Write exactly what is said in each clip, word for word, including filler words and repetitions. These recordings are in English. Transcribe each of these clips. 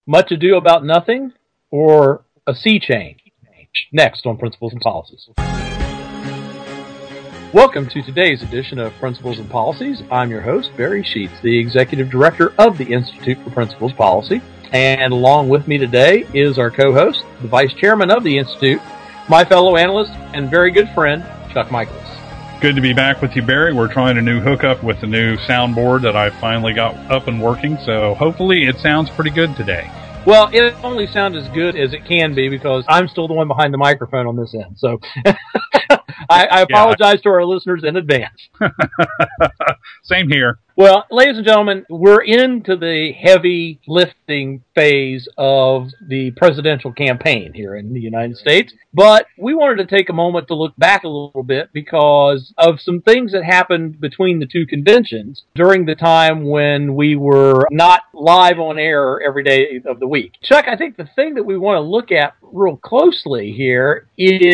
Much Ado About Nothing, or a sea change? Next on Principles and Policies. Welcome to today's edition of Principles and Policies. I'm your host, Barry Sheets, the Executive Director of the Institute for Principles Policy. And along with me today is our co-host, the Vice Chairman of the Institute, my fellow analyst and very good friend, Chuck Michaels. Good to be back with you, Barry. We're trying a new hookup with the new soundboard that I finally got up and working, so hopefully it sounds pretty good today. Well, it only sounds as good as it can be because I'm still the one behind the microphone on this end. So I, I apologize yeah. to our listeners in advance. Same here. Well, ladies and gentlemen, we're into the heavy lifting phase of the presidential campaign here in the United States. But we wanted to take a moment to look back a little bit because of some things that happened between the two conventions during the time when we were not live on air every day of the week. Chuck, I think the thing that we want to look at real closely here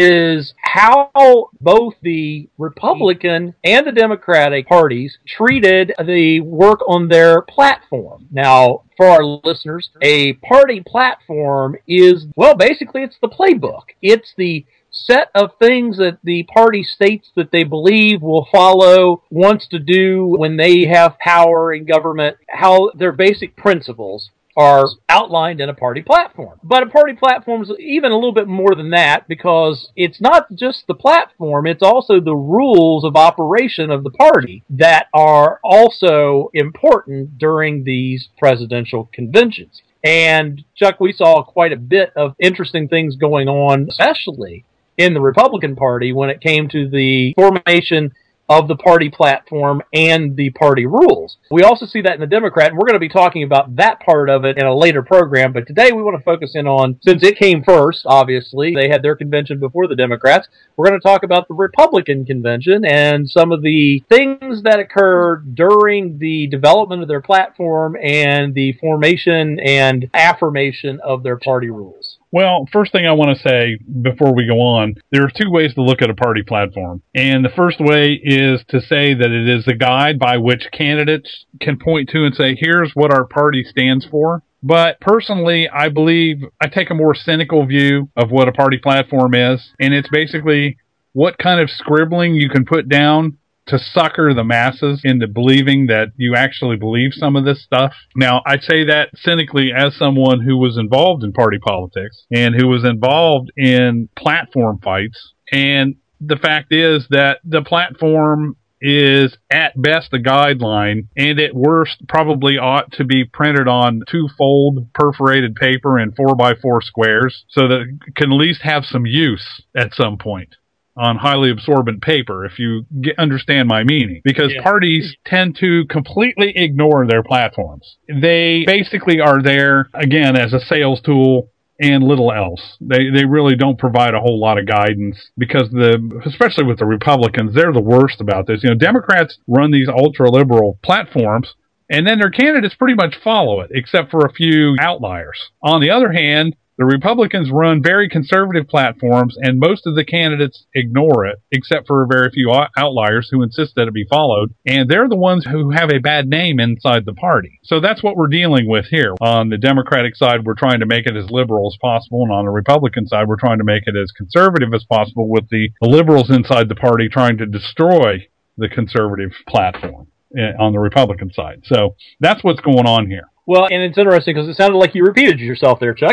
is how both the Republican and the Democratic parties treated the work on their platform. Now, for our listeners, a party platform is, well, basically it's the playbook. It's the set of things that the party states that they believe will follow, wants to do when they have power in government, how their basic principles are outlined in a party platform. But a party platform is even a little bit more than that because it's not just the platform, it's also the rules of operation of the party that are also important during these presidential conventions. And Chuck, we saw quite a bit of interesting things going on, especially in the Republican Party when it came to the formation of the party platform and the party rules. We also see that in the Democrat, and we're going to be talking about that part of it in a later program, but today we want to focus in on, since it came first, obviously, they had their convention before the Democrats, we're going to talk about the Republican convention and some of the things that occurred during the development of their platform and the formation and affirmation of their party rules. Well, first thing I want to say before we go on, there are two ways to look at a party platform. And the first way is to say that it is a guide by which candidates can point to and say, here's what our party stands for. But personally, I believe I take a more cynical view of what a party platform is. And it's basically what kind of scribbling you can put down to sucker the masses into believing that you actually believe some of this stuff. Now, I say that cynically as someone who was involved in party politics and who was involved in platform fights. And the fact is that the platform is at best a guideline, and at worst probably ought to be printed on two-fold perforated paper in four by four squares so that it can at least have some use at some point on highly absorbent paper, if you get, understand my meaning. Because yeah. parties tend to completely ignore their platforms. They basically are there, again, as a sales tool and little else. They they really don't provide a whole lot of guidance because, the especially with the Republicans, they're the worst about this. You know, Democrats run these ultra-liberal platforms, and then their candidates pretty much follow it, except for a few outliers. On the other hand, the Republicans run very conservative platforms, and most of the candidates ignore it, except for very few outliers who insist that it be followed. And they're the ones who have a bad name inside the party. So that's what we're dealing with here. On the Democratic side, we're trying to make it as liberal as possible, and on the Republican side, we're trying to make it as conservative as possible, with the liberals inside the party trying to destroy the conservative platform on the Republican side. So that's what's going on here. Well, and it's interesting because it sounded like you repeated yourself there, Chuck.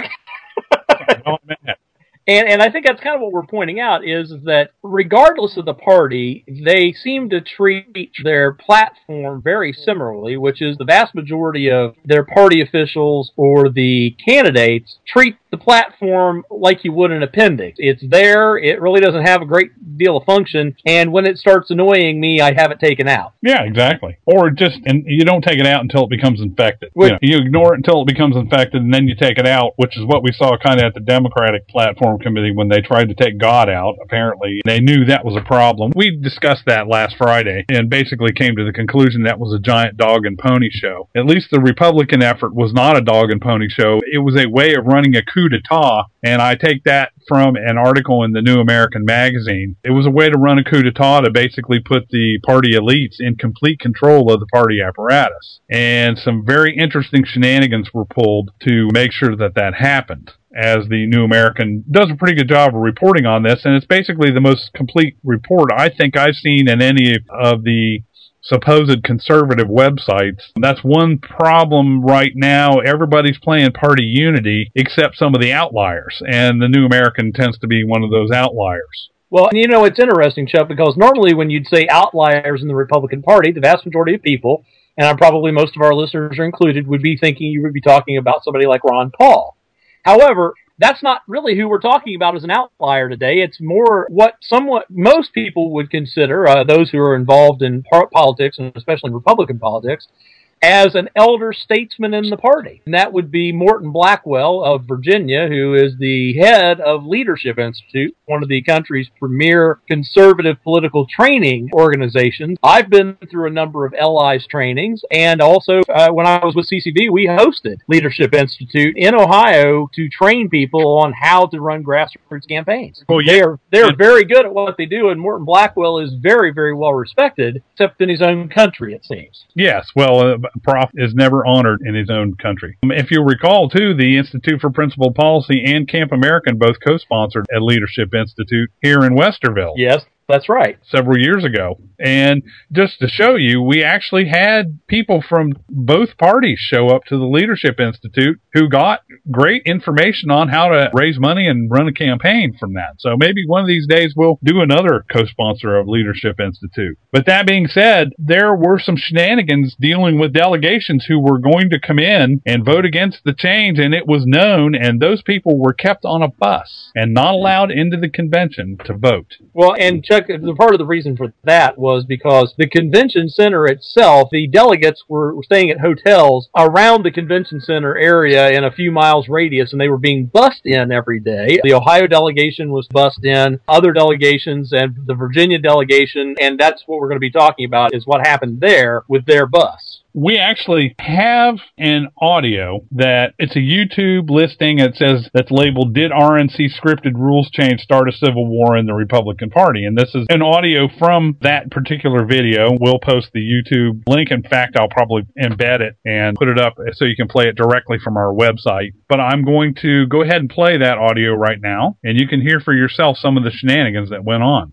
And and I think that's kind of what we're pointing out is that regardless of the party, they seem to treat their platform very similarly, which is the vast majority of their party officials or the candidates treat the platform like you would an appendix. It's there. It really doesn't have a great deal of function. And when it starts annoying me, I have it taken out. Yeah, exactly. Or just, and you don't take it out until it becomes infected. You know, you ignore it until it becomes infected, and then you take it out, which is what we saw kind of at the Democratic Platform Committee when they tried to take God out. Apparently, they knew that was a problem. We discussed that last Friday and basically came to the conclusion that was a giant dog and pony show. At least the Republican effort was not a dog and pony show. It was a way of running a coup coup d'etat, and I take that from an article in the New American Magazine. It was a way to run a coup d'etat to basically put the party elites in complete control of the party apparatus. And some very interesting shenanigans were pulled to make sure that that happened, as the New American does a pretty good job of reporting on this, and it's basically the most complete report I think I've seen in any of the supposed conservative websites. That's one problem right now. Everybody's playing party unity except some of the outliers, and the New American tends to be one of those outliers. Well, and you know, it's interesting, Chuck, because normally when you'd say outliers in the Republican Party, the vast majority of people, and I'm probably most of our listeners are included, would be thinking you would be talking about somebody like Ron Paul. However, that's not really who we're talking about as an outlier today. It's more what somewhat most people would consider, uh, those who are involved in par- politics, and especially Republican politics, as an elder statesman in the party. And that would be Morton Blackwell of Virginia, who is the head of Leadership Institute, one of the country's premier conservative political training organizations. I've been through a number of L I's trainings, and also uh, when I was with C C B, we hosted Leadership Institute in Ohio to train people on how to run grassroots campaigns. Well, yeah. They are they're very good at what they do, and Morton Blackwell is very, very well respected, except in his own country, it seems. Yes, well, uh, Prof is never honored in his own country. If you recall, too, the Institute for Principled Policy and Camp American both co-sponsored a Leadership Institute here in Westerville. Yes, that's right. Several years ago. And just to show you, we actually had people from both parties show up to the Leadership Institute who got great information on how to raise money and run a campaign from that. So maybe one of these days we'll do another co-sponsor of Leadership Institute. But that being said, there were some shenanigans dealing with delegations who were going to come in and vote against the change, and it was known, and those people were kept on a bus and not allowed into the convention to vote. Well, and Chuck, the part of the reason for that was because the convention center itself, the delegates were, were staying at hotels around the convention center area in a few miles radius, and they were being bussed in every day. The Ohio delegation was bussed in, other delegations, and the Virginia delegation, and that's what we're going to be talking about, is what happened there with their bus. We actually have an audio that it's a YouTube listing. It says that's labeled, "Did R N C scripted rules change start a civil war in the Republican Party?" And this is an audio from that particular video. We'll post the YouTube link. In fact, I'll probably embed it and put it up so you can play it directly from our website. But I'm going to go ahead and play that audio right now, and you can hear for yourself some of the shenanigans that went on.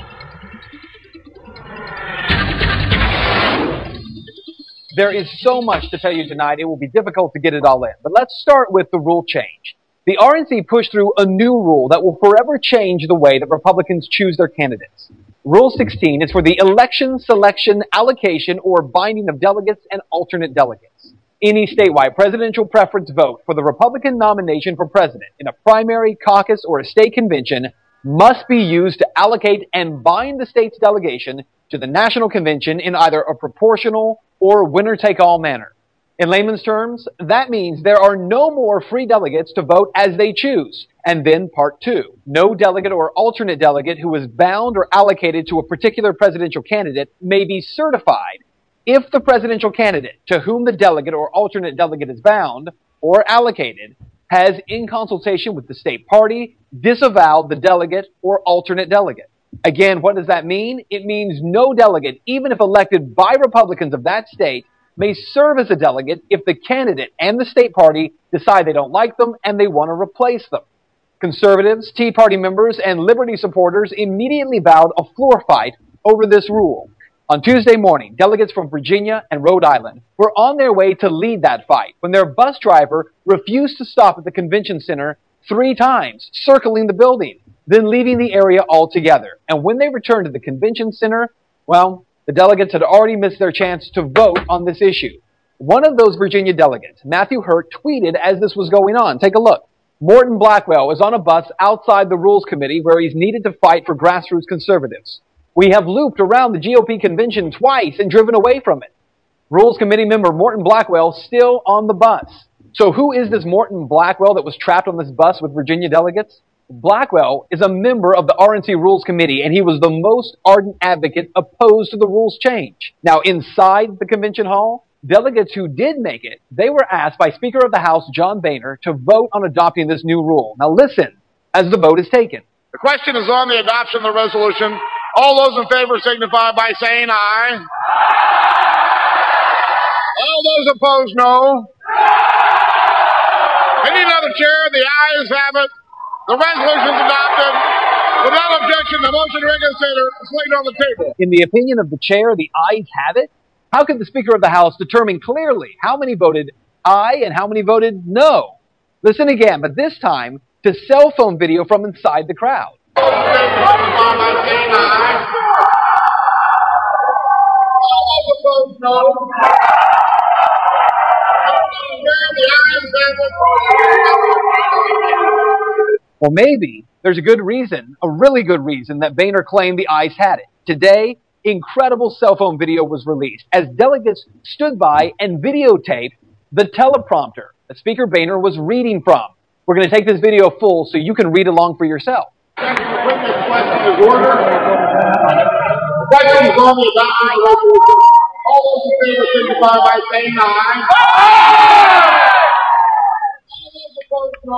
There is so much to tell you tonight, it will be difficult to get it all in. But let's start with the rule change. The R N C pushed through a new rule that will forever change the way that Republicans choose their candidates. Rule sixteen is for the election, selection, allocation, or binding of delegates and alternate delegates. Any statewide presidential preference vote for the Republican nomination for president in a primary, caucus, or a state convention must be used to allocate and bind the state's delegation to the national convention in either a proportional or winner-take-all manner. In layman's terms, that means there are no more free delegates to vote as they choose. And then part two, no delegate or alternate delegate who is bound or allocated to a particular presidential candidate may be certified if the presidential candidate to whom the delegate or alternate delegate is bound or allocated has, in consultation with the state party, disavowed the delegate or alternate delegate. Again, what does that mean? It means no delegate, even if elected by Republicans of that state, may serve as a delegate if the candidate and the state party decide they don't like them and they want to replace them. Conservatives, Tea Party members, and Liberty supporters immediately vowed a floor fight over this rule. On Tuesday morning, delegates from Virginia and Rhode Island were on their way to lead that fight when their bus driver refused to stop at the convention center three times, circling the building, then leaving the area altogether. And when they returned to the convention center, well, the delegates had already missed their chance to vote on this issue. One of those Virginia delegates, Matthew Hurt, tweeted as this was going on. Take a look. Morton Blackwell is on a bus outside the Rules Committee where he's needed to fight for grassroots conservatives. We have looped around the G O P convention twice and driven away from it. Rules Committee member Morton Blackwell still on the bus. So who is this Morton Blackwell that was trapped on this bus with Virginia delegates? Blackwell is a member of the R N C Rules Committee, and he was the most ardent advocate opposed to the rules change. Now, inside the convention hall, delegates who did make it, they were asked by Speaker of the House John Boehner to vote on adopting this new rule. Now listen as the vote is taken. The question is on the adoption of the resolution. All those in favor signify by saying aye. All those opposed, no. Any other chair, the ayes have it. The resolution is adopted. Without objection, the motion to reconsider is laid on the table. In the opinion of the chair, the ayes have it. How could the Speaker of the House determine clearly how many voted aye and how many voted no? Listen again, but this time to cell phone video from inside the crowd. All those opposed, no. Well, maybe there's a good reason, a really good reason, that Boehner claimed the ayes had it. Today, incredible cell phone video was released as delegates stood by and videotaped the teleprompter that Speaker Boehner was reading from. We're going to take this video full so you can read along for yourself. Thank you for bringing this question to order. The question is on the adoption of the resolution. All those in favor signify by saying aye. All those opposed, no.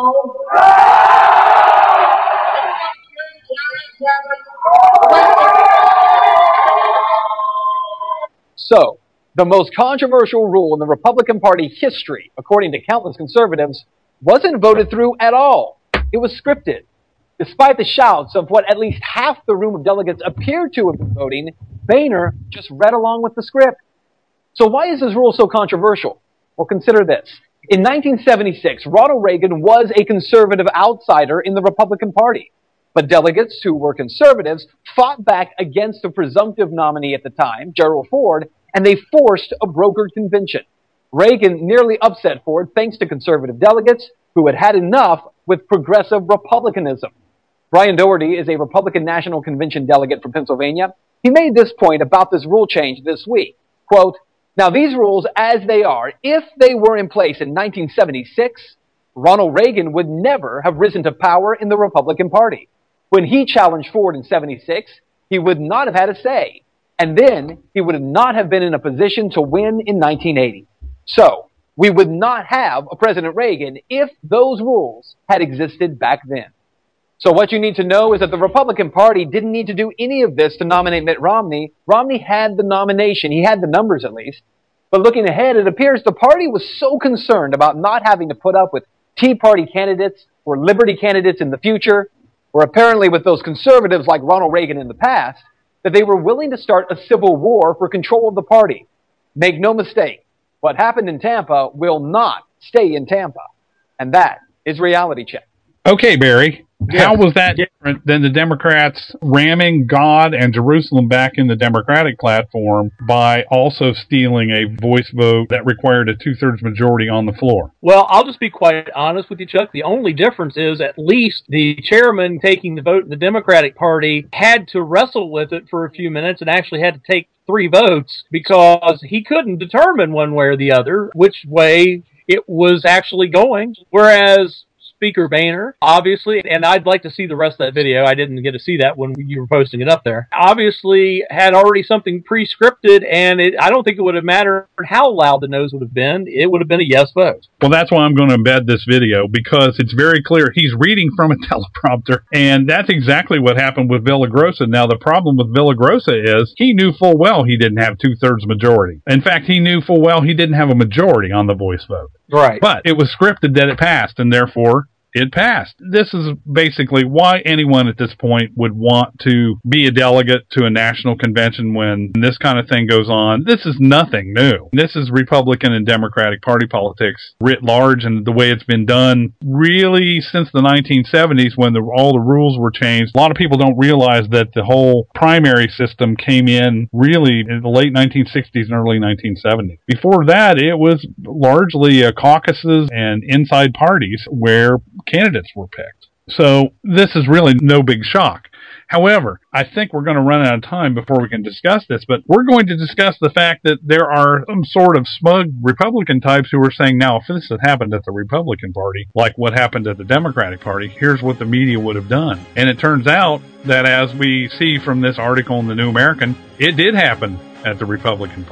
So, the most controversial rule in the Republican Party history, according to countless conservatives, wasn't voted through at all. It was scripted. Despite the shouts of what at least half the room of delegates appeared to have been voting, Boehner just read along with the script. So why is this rule so controversial? Well, consider this. In nineteen seventy-six, Ronald Reagan was a conservative outsider in the Republican Party. But delegates who were conservatives fought back against the presumptive nominee at the time, Gerald Ford, and they forced a brokered convention. Reagan nearly upset Ford thanks to conservative delegates who had had enough with progressive republicanism. Brian Doherty is a Republican National Convention delegate from Pennsylvania. He made this point about this rule change this week. Quote, now these rules as they are, if they were in place in nineteen seventy-six, Ronald Reagan would never have risen to power in the Republican Party. When he challenged Ford in seventy-six, he would not have had a say. And then he would not have been in a position to win in nineteen eighty. So, we would not have a President Reagan if those rules had existed back then. So what you need to know is that the Republican Party didn't need to do any of this to nominate Mitt Romney. Romney had the nomination. He had the numbers at least. But looking ahead, it appears the party was so concerned about not having to put up with Tea Party candidates or Liberty candidates in the future, or apparently with those conservatives like Ronald Reagan in the past, that they were willing to start a civil war for control of the party. Make no mistake, what happened in Tampa will not stay in Tampa. And that is Reality Check. Okay, Barry. Yes. How was that different than the Democrats ramming God and Jerusalem back in the Democratic platform by also stealing a voice vote that required a two-thirds majority on the floor? Well, I'll just be quite honest with you, Chuck. The only difference is at least the chairman taking the vote in the Democratic Party had to wrestle with it for a few minutes and actually had to take three votes because he couldn't determine one way or the other which way it was actually going, whereas Speaker Boehner, obviously, and I'd like to see the rest of that video. I didn't get to see that when you were posting it up there. Obviously had already something pre-scripted, and it, I don't think it would have mattered how loud the no's would have been. It would have been a yes vote. Well, that's why I'm going to embed this video, because it's very clear he's reading from a teleprompter, and that's exactly what happened with Villagrosa. Now, the problem with Villagrosa is he knew full well he didn't have two-thirds majority. In fact, he knew full well he didn't have a majority on the voice vote. Right. But it was scripted that it passed, and therefore it passed. This is basically why anyone at this point would want to be a delegate to a national convention when this kind of thing goes on. This is nothing new. This is Republican and Democratic Party politics writ large, and the way it's been done really since the nineteen seventies when the, all the rules were changed. A lot of people don't realize that the whole primary system came in really in the late nineteen sixties and early nineteen seventies. Before that, it was largely uh, caucuses and inside parties where candidates were picked. So this is really no big shock. However, I think we're going to run out of time before we can discuss this, but we're going to discuss the fact that there are some sort of smug Republican types who are saying, now, if this had happened at the Republican Party, like what happened at the Democratic Party, here's what the media would have done. And it turns out that, as we see from this article in the New American, it did happen at the Republican Party.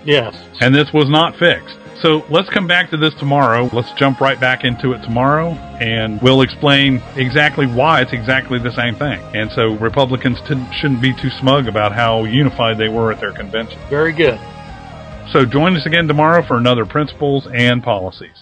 Yes. And this was not fixed. So let's come back to this tomorrow. Let's jump right back into it tomorrow, and we'll explain exactly why it's exactly the same thing. And so Republicans t- shouldn't be too smug about how unified they were at their convention. Very good. So join us again tomorrow for another Principles and Policies.